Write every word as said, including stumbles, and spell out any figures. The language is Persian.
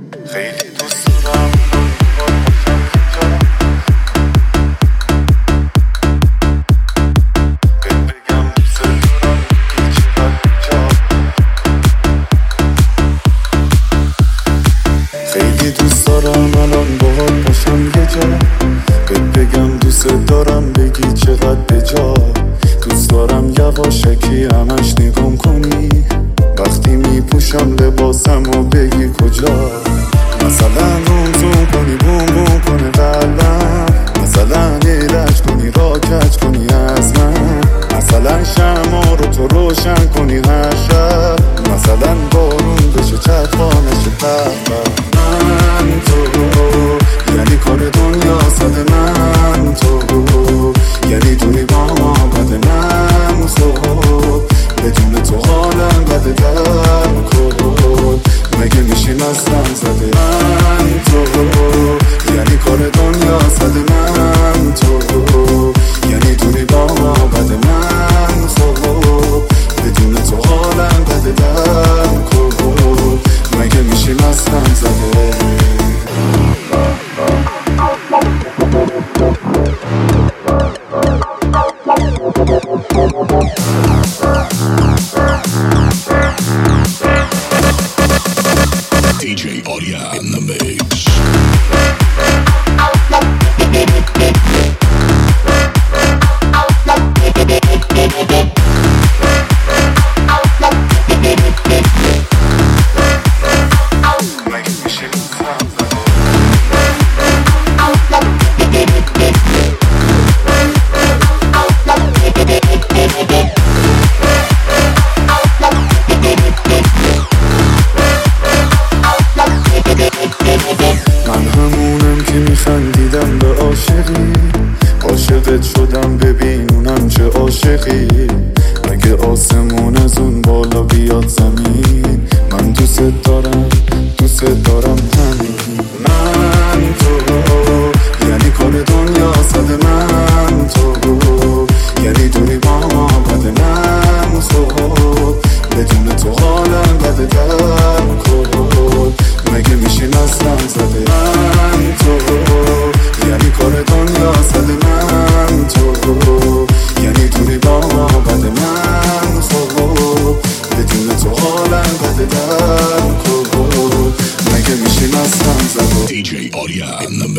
خیلی دوست دارم خیلی دوست دارم الان باهات باشم یه جا، بهت بگم دوست دارم بگی چقدر بجا. دوست دارم یواشکی همش نگام کنی وقتی میپوشم لباسم و بگی کجا. مثلا روم زوم کنی بوم بوم کنه قلبم، مثلا ایلش کنی را کج کنی از من، مثلا شمع رو تو روشن کنی هر شب، مثلا بارون بشه چطفانش قلبم. من تو یعنی کار دنیا صد من تو، یعنی دوری با ما بد من خوب، بدون تو حالم بده در کن، مگه میشی مستم زده. من تو یعنی کار دنیا صد من تو، یعنی دوری با ما بد من خوب، بدون تو حالم بده در کن، مگه میشی مستم زده. D J Audio in the mix. خندیدم به عاشقی، عاشقت شدم ببین اونم چه عاشقی. مگه آسمون از اون بالا بیاد زمین، من دوست دارم دوست دارم همین. من تو یعنی کار دنیا صد من تو، یعنی دوری با ما بد من خوب، بدون تو حالم بده در کن، مگه میشی مستم زده. من تو یعنی کار دنیا صد من تو، یعنی دوری با ما بد من خوب، بدون تو حالم بده در کن، مگه میشی مستم زده. D J Audio in the mix.